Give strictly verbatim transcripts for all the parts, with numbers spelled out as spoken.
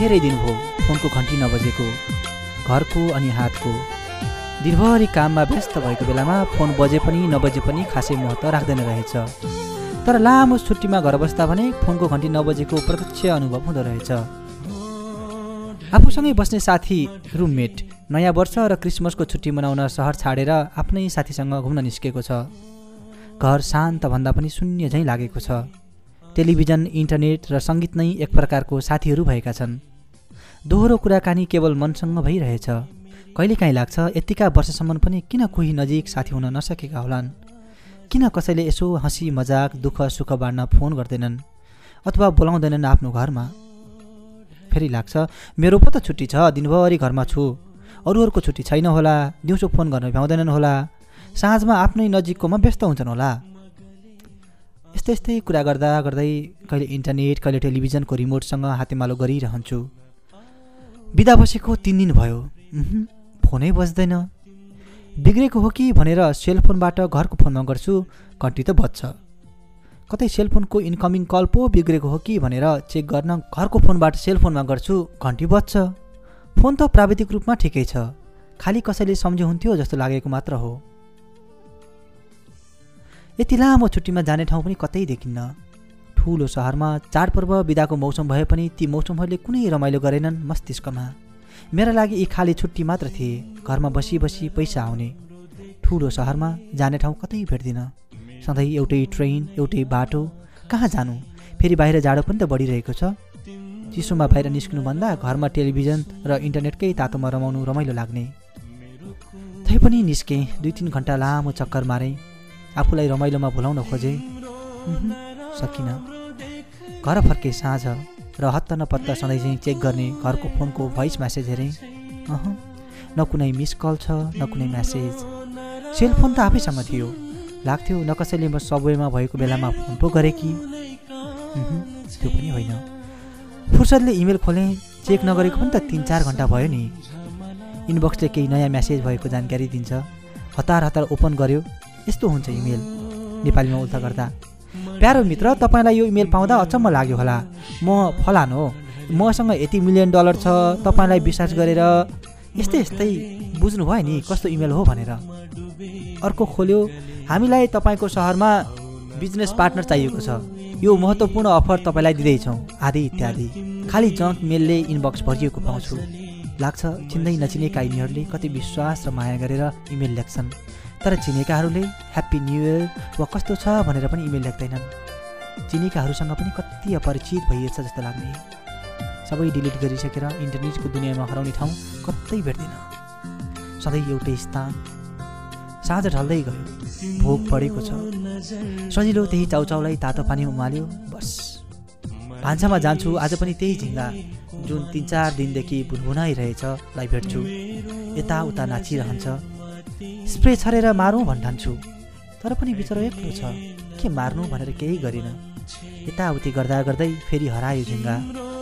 धेरै दिन भयो फोनको घन्टी नबजेको, घरको अनि हातको। दिनभरि काममा व्यस्त भएको बेलामा फोन बजे पनि नबजे पनि खासै महत्त्व राख्दैन रहेछ। तर लामो छुट्टीमा घर बस्दा भने फोनको घन्टी नबजेको प्रत्यक्ष अनुभव हुँदो रहेछ। आफूसँगै बस्ने साथी रुममेट नयाँ वर्ष र क्रिसमसको छुट्टी मनाउन सहर छाडेर आफ्नै साथीसँग घुम्न निस्केको छ। घर शान्त भन्दा पनि शून्य झैँ लागेको छ। टेलिभिजन, इन्टरनेट र सङ्गीत नै एक प्रकारको साथीहरू भएका छन्। दोहोरो कुराकानी केवल मनसँग भइरहेछ। कहिलेकाहीँ लाग्छ यतिका वर्षसम्म पनि किन कोही नजिक साथी हुन नसकेका होलान्। किन कसैले यसो हँसी मजाक दुःख सुख बाँड्न फोन गर्दैनन् अथवा बोलाउँदैनन् आफ्नो घरमा। फेरि लाग्छ मेरो पो त छुट्टी छ, दिनभरि घरमा छु, अरूहरूको छुट्टी छैन होला, दिउँसो फोन गर्न भ्याउँदैनन् होला, साँझमा आफ्नै नजिककोमा व्यस्त हुन्छन् होला। यस्तै यस्तै कुरा गर्दा गर्दै कहिले इन्टरनेट कहिले टेलिभिजनको रिमोटसँग हातेमालो गरिरहन्छु। बिदा बसेको तिन दिन भयो, फोनै बज्दैन। बिग्रेको हो कि भनेर सेलफोनबाट घरको फोनमा गर्छु, घन्टी त बज्छ। कतै सेलफोनको इन्कमिङ कल पो बिग्रेको हो कि भनेर चेक गर्न घरको फोनबाट सेलफोनमा गर्छु, घन्टी बज्छ। फोन त प्राविधिक रूपमा ठिकै छ, खालि कसैले सम्झे हुन्थ्यो जस्तो लागेको मात्र हो। यति लामो छुट्टीमा जाने ठाउँ पनि कतै देखिन्न। ठुलो सहरमा चाडपर्व बिदाको मौसम भए पनि ती मौसमहरूले कुनै रमाइलो गरेनन् मस्तिष्कमा। मेरा लागि यी खाली छुट्टी मात्र थिए, घरमा बसी बसी पैसा आउने। ठुलो सहरमा जाने ठाउँ कतै भेट्दिनँ। सधैँ एउटै ट्रेन, एउटै बाटो, कहाँ जानु। फेरि बाहिर जाडो पनि त बढिरहेको छ। चिसोमा बाहिर निस्किनुभन्दा घरमा टेलिभिजन र इन्टरनेटकै तातोमा रमाउनु रमाइलो लाग्ने। तैपनि निस्केँ, दुई तिन घन्टा लामो चक्कर मारेँ, आफूलाई रमाइलोमा भुलाउन खोजेँ, सकिनँ। घर फर्के साँझ र हत्ता नपत्ता सधैँ चाहिँ चेक गर्ने घरको फोनको भोइस म्यासेज हेरेँ, अह न कुनै मिस कल छ न कुनै म्यासेज। सेलफोन त आफैसँग थियो, लाग्थ्यो न कसैले म सबवेमा भएको बेलामा फोन पो गरेँ कि, त्यो पनि होइन। फुर्सदले इमेल खोलेँ, चेक नगरेको पनि त तिन चार घन्टा भयो नि। इनबक्सले केही नयाँ म्यासेज भएको जानकारी दिन्छ, हतार हतार ओपन गर्यो, यस्तो हुन्छ इमेल नेपालीमा उल्टा गर्दा। प्यारो मित्र, तपाईँलाई यो इमेल पाउँदा अचम्म लाग्यो होला, म फलान हो, मसँग यति मिलियन डलर छ, तपाईँलाई विश्वास गरेर यस्तै यस्तै बुझ्नुभयो नि कस्तो इमेल हो भनेर। अर्को खोल्यो, हामीलाई तपाईँको सहरमा बिजनेस पार्टनर चाहिएको छ, यो महत्त्वपूर्ण अफर तपाईँलाई दिँदैछौँ, आदि इत्यादि। खालि जङ्क मेलले इनबक्स भरिएको पाउँछु। लाग्छ चिन्दै नचिनेका यिनीहरूले कति विश्वास र माया गरेर इमेल लेख्छन्, तर चिनेकाहरूले ह्याप्पी न्यु इयर वा कस्तो छ भनेर पनि इमेल लेख्दैनन्। चिनेकाहरूसँग पनि कति अपरिचित भइएछ जस्तो लाग्ने। सबै डिलिट गरिसकेर इन्टरनेटको दुनियाँमा हराउने ठाउँ कतै भेट्दिनँ। सधैँ एउटै स्थान। साँझ ढल्दै गयो, भोक बढेको छ, सजिलो त्यही चाउचाउलाई तातो पानी उमाल्यो, बस। भान्सामा जान्छु, आज पनि त्यही झिङ्गा जुन तिन चार दिनदेखि भुनभुनाइरहेछ लाई भेट्छु। यताउता नाचिरहन्छ। स्प्रे छरेर मारौँ भन्ठान्छु, तर पनि बिचरा एक्लो छ, के मार्नु भनेर केही गरिनँ। यताउति गर्दा गर्दै फेरि हरायो झिङ्गा।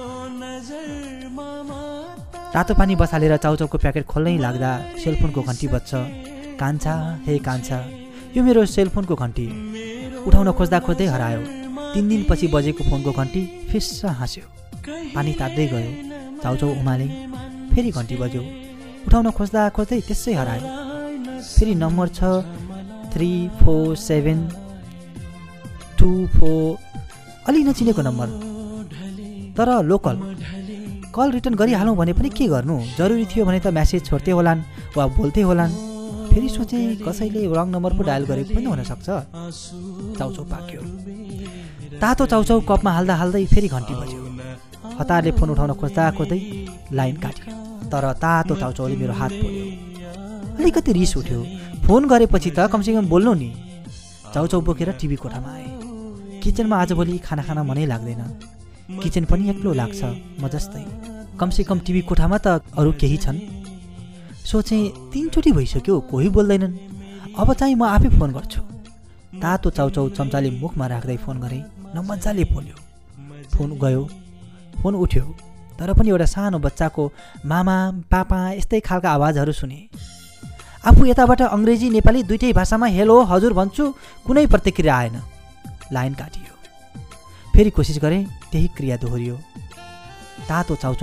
तातो पानी बसालेर चाउचाउको प्याकेट खोल्नै लाग्दा सेलफोनको घन्टी बज्छ। कान्छा, हे कान्छा, यो मेरो सेलफोनको घन्टी। उठाउन खोज्दा खोज्दै हरायो। तिन दिनपछि बजेको फोनको घन्टी फिस्स हाँस्यो। पानी तात्दै गयो, चाउचाउ उमालेँ, फेरि घन्टी बज्यो। उठाउन खोज्दा खोज्दै त्यसै हरायो। फेरि नम्बर छ three four seven two four, अलि नचिनेको नम्बर तर लोकल। कल रिटर्न गरिहालौँ भने पनि के गर्नु, जरुरी थियो भने त म्यासेज छोड्थे होलान् वा बोल्थे होलान्। फेरि सोचेँ कसैले रङ नम्बर पो डायल गरेको पनि हुनसक्छ। चाउचाउ पाक्यो। तातो चाउचाउ कपमा हाल्दा हाल्दै फेरि घन्टी बज्यो। हतारले फोन उठाउन खोज्दा खोज्दै लाइन काट्यो, तर तातो चाउचाउले मेरो हात पोल्यो। अलिकति रिस उठ्यो। फोन गरेपछि त कमसेकम बोल्नु नि। चाउचाउ बोकेर टिभी कोठामा आएँ। किचनमा आजभोलि खाना खान मनै लाग्दैन। किचन पनि एक्लो लाग्छ, म जस्तै। कमसेकम टिभी कोठामा त अरू केही छन्। सोचेँ तिनचोटि भइसक्यो, कोही बोल्दैनन्, अब चाहिँ म आफै फोन गर्छु। तातो चाउचाउ चम्चाले मुखमा राख्दै फोन गरेँ, न मजाले बोल्यो। फोन गयो, फोन उठ्यो, तर पनि एउटा सानो बच्चाको मामा पापा यस्तै खालका आवाजहरू सुने। आफू यताबाट अङ्ग्रेजी नेपाली दुईटै भाषामा हेलो हजुर भन्छु, कुनै प्रतिक्रिया आएन। लाइन काटियो। फेरि कोसिस गरेँ, त्यही क्रिया दोहोरियो। तातो चाउचाउ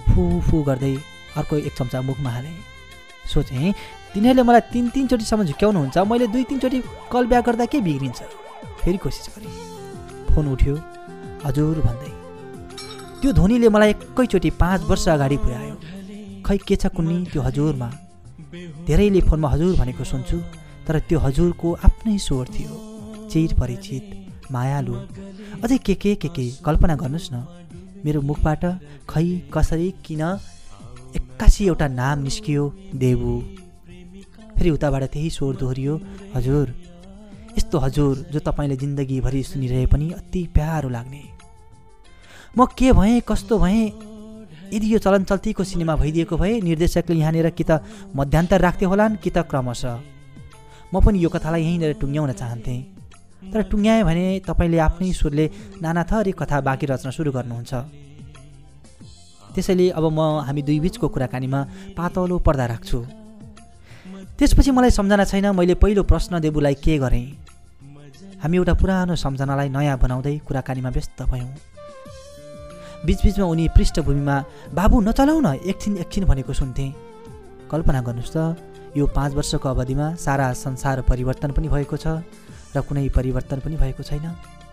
फु फु गर्दै अर्को एक चम्चा मुखमा हालेँ। सोचेँ तिनीहरूले मलाई तिन तिनचोटिसम्म झुक्याउनुहुन्छ, मैले दुई तिनचोटि कल ब्याक गर्दा के बिग्रिन्छ। फेरि कोसिस गरेँ। फोन उठ्यो। हजुर भन्दै त्यो ध्वनिले मलाई एकैचोटि पाँच वर्ष अगाडि पुर्यायो। खै के छ कुन्नी त्यो हजुरमा। धेरैले फोनमा हजुर भनेको सुन्छु, तर त्यो हजुरको आफ्नै स्वर थियो, चिर परिचित, मायालु। अझै के के के के कल्पना गर्नुहोस् न। मेरो मुखबाट खै कसरी किन एक्कासी एउटा नाम निस्कियो, देवु। फेरि उताबाट त्यही स्वर दोहोरियो, हजुर। यस्तो हजुर जो तपाईँले जिन्दगीभरि सुनिरहे पनि अति प्यारो लाग्ने। म के भएँ, कस्तो भएँ? यदि यो चलन चल्तीको सिनेमा भइदिएको भए निर्देशकले यहाँनिर कि त मध्यान्तर राख्थे होलान् कि त क्रमशः। म पनि यो कथालाई यहीँनिर टुङ्ग्याउन चाहन्थेँ, तर टुङ्ग्याएँ भने तपाईँले आफ्नै सुरले नाना थरी कथा बाँकी रच्न सुरु गर्नुहुन्छ। त्यसैले अब म हामी दुई बिचको कुराकानीमा पातलो पर्दा राख्छु। त्यसपछि मलाई सम्झना छैन मैले पहिलो प्रश्न देवुलाई के गरेँ। हामी एउटा पुरानो सम्झनालाई नयाँ बनाउँदै कुराकानीमा व्यस्त भयौँ। बिचबिचमा उनी पृष्ठभूमिमा बाबु नचलाउ न एकछिन एकछिन भनेको सुन्थेँ। कल्पना गर्नुहोस् त, यो पाँच वर्षको अवधिमा सारा संसार परिवर्तन पनि भएको छ र कुनै परिवर्तन पनि भएको छैन।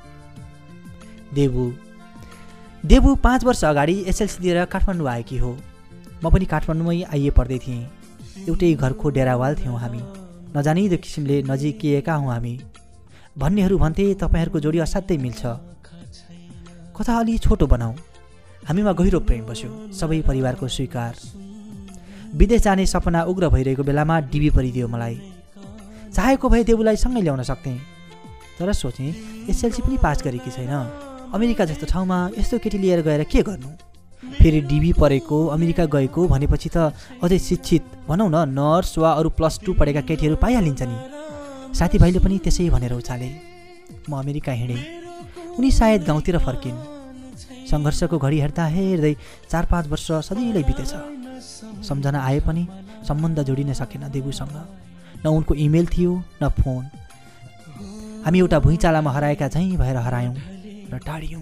देवु देवु पाँच वर्ष अगाडि एसएलसी दिएर काठमाडौँ आएकी हो। म पनि काठमाडौँमै आइए पढ्दै थिएँ। एउटै घरको डेरावाल थियौँ हामी। नजानिदो किसिमले नजिकिएका हौँ हामी। भन्नेहरू भन्थे तपाईँहरूको जोडी असाध्यै मिल्छ। कथा अलि छोटो बनाऊ। हामीमा गहिरो प्रेम बस्यो, सबै परिवारको स्वीकार। विदेश जाने सपना उग्र भइरहेको बेलामा डिबी परिदियो मलाई। चाहेको भए देवुलाई सँगै ल्याउन सक्थेँ, तर सोचेँ एसएलसी पनि पास गरेकी छैन। अमेरिका जस्तो ठाउँमा यस्तो केटी लिएर गएर के गर्नु? फेरि डिबी परेको, अमेरिका गएको भनेपछि त अझै शिक्षित भनौँ न नर्स वा अरू प्लस टू पढेका केटीहरू पाइहालिन्छ नि। साथीभाइले पनि त्यसै भनेर उचाले। म अमेरिका हिँडेँ। उनी सायद गाउँतिर फर्किन्। सङ्घर्षको घडी हेर्दा हेर्दै चार पाँच वर्ष सजिलै बितेछ। सम्झना आए पनि सम्बन्ध जोडिन सकेन देवुसँग। न उनको इमेल थियो न फोन। हामी एउटा भुइँचालामा हराएका झैँ भएर हरायौँ र टाढियौँ।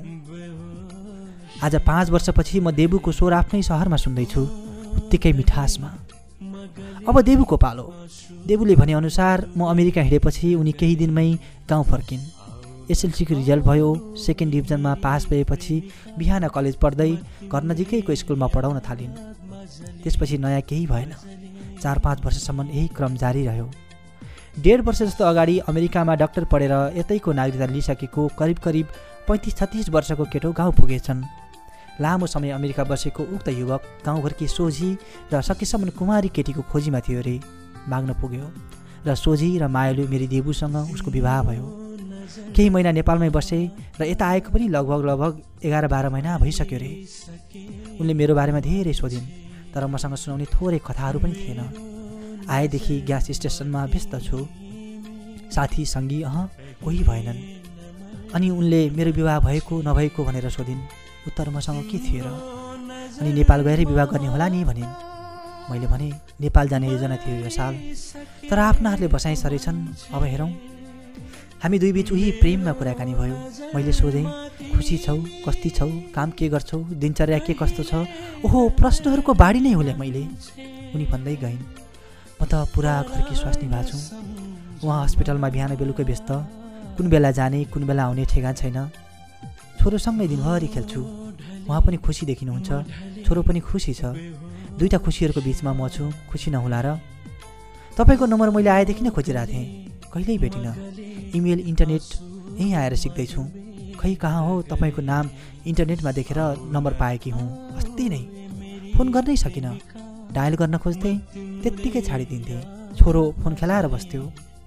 आज पाँच वर्षपछि म देवुको स्वर आफ्नै सहरमा सुन्दैछु, उत्तिकै मिठासमा। अब देवुको पालो। देवुले भनेअनुसार म अमेरिका हिँडेपछि उनी केही दिनमै गाउँ फर्किन्। एसएलसीको रिजल्ट भयो। सेकेन्ड डिभिजनमा पास भएपछि बिहान कलेज पढ्दै घर नजिकैको स्कुलमा पढाउन थालिन्। त्यसपछि नयाँ केही भएन। चार पाँच वर्षसम्म यही क्रम जारी रह्यो। डेढ वर्ष जस्तो अगाडि अमेरिकामा डाक्टर पढेर यतैको नागरिकता लिइसकेको करिब करिब पैँतिस छत्तिस वर्षको केटो गाउँ पुगेछन्। लामो समय अमेरिका बसेको उक्त युवक गाउँघरकी सोझी र सकेसम्म कुमारी केटीको खोजीमा थियो रे। माग्न पुग्यो र सोझी र मायालु मेरी देवुसँग उसको विवाह भयो। केही महिना नेपालमै बसे र यता आएको पनि लगभग लगभग एघार बाह्र महिना भइसक्यो रे। उनले मेरो बारेमा धेरै सोधिन्, तर मसँग सुनाउने थोरै कथाहरू पनि थिएन। आएदेखि ग्यास स्टेसनमा व्यस्त छु, साथी सङ्गी अह कोही भएनन्। अनि उनले मेरो विवाह भएको नभएको भनेर सोधिन्। उत्तर मसँग के थियो र? अनि नेपाल गएरै विवाह गर्ने होला नि भनिन्। मैले भने नेपाल जाने योजना थियो यो साल, तर आफ्नाहरूले बसाइ सरेछन्, अब हेरौँ। हामी दुई बिच उही प्रेममा कुराकानी भयो। मैले सोधेँ, खुसी छौ, कस्ती छौ, काम के गर्छौ, दिनचर्या के कस्तो छ? ओहो, प्रश्नहरूको बाढी नै होले मैले। उनी भन्दै गइन्, म त पुरा घरकी स्वास्नी भएको छु। उहाँ हस्पिटलमा बिहान बेलुकै व्यस्त, कुन बेला जाने कुन बेला आउने ठेगान छैन। छोरोसँगै दिनभरि खेल्छु। उहाँ पनि खुसी देखिनुहुन्छ, छोरो पनि खुसी छ। दुईवटा खुसीहरूको बिचमा म छु, खुसी नहुला र? तपाईँको नम्बर मैले आएदेखि नै खोजिरहेको थिएँ, कहिल्यै भेटिनँ। इमेल इन्टरनेट यहीँ आएर सिक्दैछु। खै कहाँ हो तपाईँको नाम इन्टरनेटमा देखेर नम्बर पाएकी हुँ। अस्ति नै फोन गर्नै सकिनँ। डायल गर्न खोज्थेँ, त्यत्तिकै छाडिदिन्थेँ। छोरो फोन खेलाएर बस्थ्यो।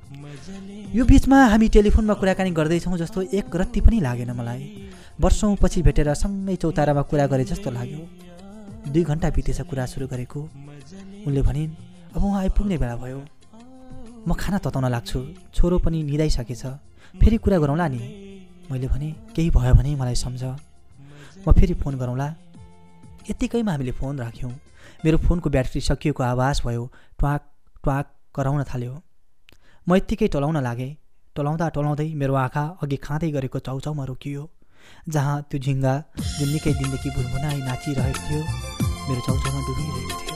यो बिचमा हामी टेलिफोनमा कुराकानी गर्दैछौँ जस्तो एक रत्ती पनि लागेन मलाई। वर्षौँ पछि भेटेर सँगै चौतारामा कुरा गरे जस्तो लाग्यो। दुई घन्टा बितेछ कुरा सुरु गरेको। उनले भनिन्, अब उहाँ आइपुग्ने बेला भयो, म खाना तताउन लाग्छु। छोरो पनि निदाइसकेछ, फेरि कुरा गरौँला नि। मैले भने केही भयो भने मलाई सम्झ, म फेरि फोन गरौँला। यत्तिकैमा हामीले फोन राख्यौँ। मेरो फोनको ब्याट्री सकिएको आवाज भयो। ट्वाक ट्वाक कराउन थाल्यो। म यत्तिकै टोलाउन लागेँ। टोलाउँदा टोलाउँदै मेरो आँखा अघि खाँदै गरेको चाउचाउमा रोकियो, जहाँ त्यो झिङ्गा जुन निकै दिनदेखि भुनभुनाइ नाचिरहेको थियो मेरो छेउछाउमा डुबिरहेको थियो।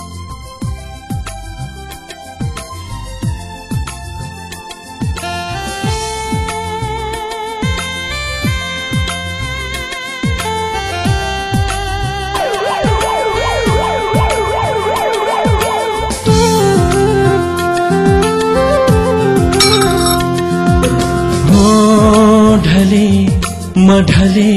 म ढले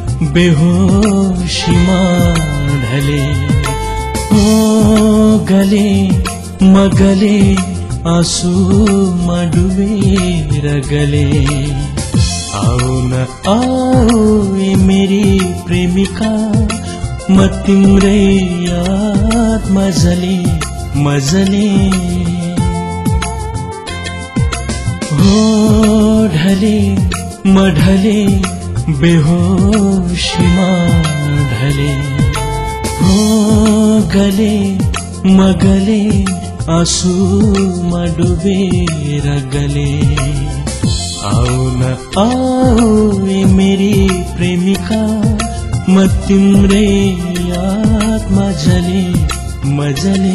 बेहोशीमा ढले, ओ गले म गले आँसुमा डुबेर गले। आओ न आओ ए मेरी प्रेमिका, म तिम्रै यादमा जले मजले। हो ढले म ढले बेहोशीमा ढले, हो गले म गले आँसुमा डुबेर गले। आओ न आओ ए मेरी प्रेमिका, म तिम्रै यादमा जले मजले।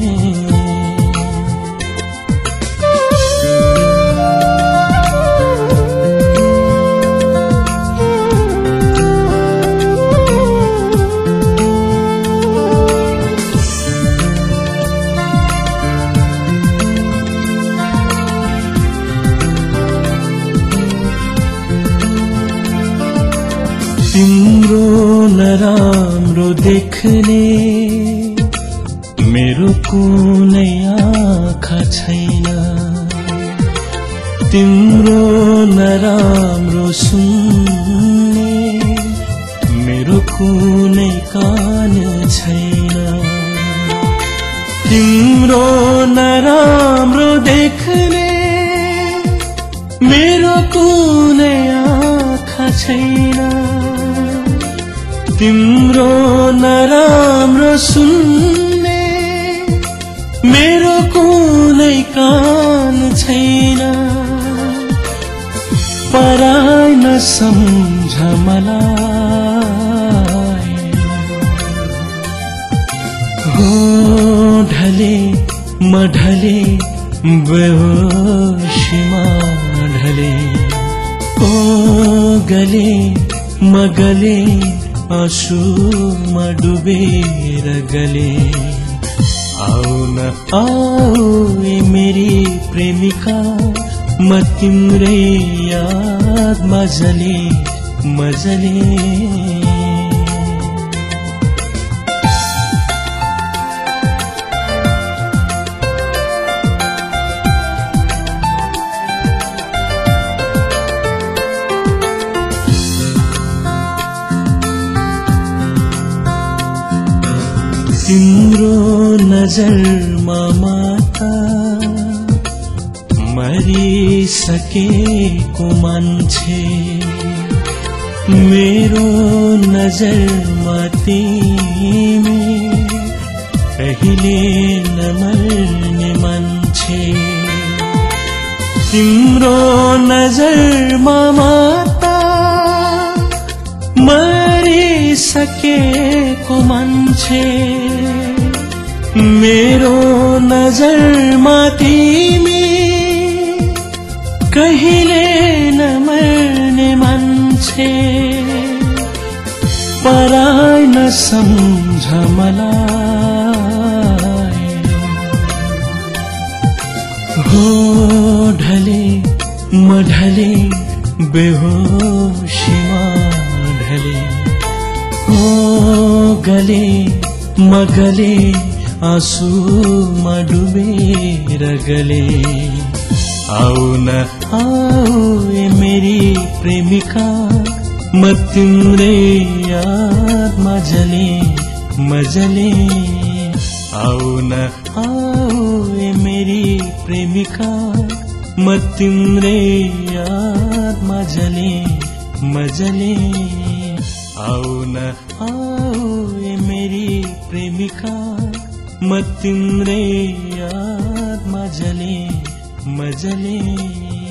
तिम्रो नराम्रो देख्ने मेरो कुनै आँखा छैन, तिम्रो नराम्रो सुन्ने मेरो कुनै कान छैन। तिम्रो नराम्रो देख्ने मेरो कुनै आँखा छैन, तिम्रो नराम्रो सुन्ने मेरो कुनै कान छैन। पराई नसम्झ मलाई, हो ढले म ढले बेहोशीमा ढले, ओ गले म गले आँसुमा डुबेर गले। आओ न आओ ए मेरी प्रेमिका, म तिम्रै यादमा जले मजले। तिम्रो नजरमा माता मरिसकेको मान्छे, मेरो नजरमा तिमी कहिले नमर्ने मान्छे। तिम्रो नजरमा माता मरिसकेको मान्छे, मेरो नजरमा तिमी कहिले नमर्ने मान्छे। पराई नसम्झ मलाई, हो ढले म ढले बेहोशीमा ढले, हो गले म गले आँसुमा डुबेर गले। आओ न आओ ए मेरी प्रेमिका, म तिम्रै यादमा जले मजले। आओ न आओ ए मेरी प्रेमिका, म तिम्रै यादमा जले मजले। आओ न आओ ए मेरी प्रेमिका, म तिम्रै यादमा जले मजले।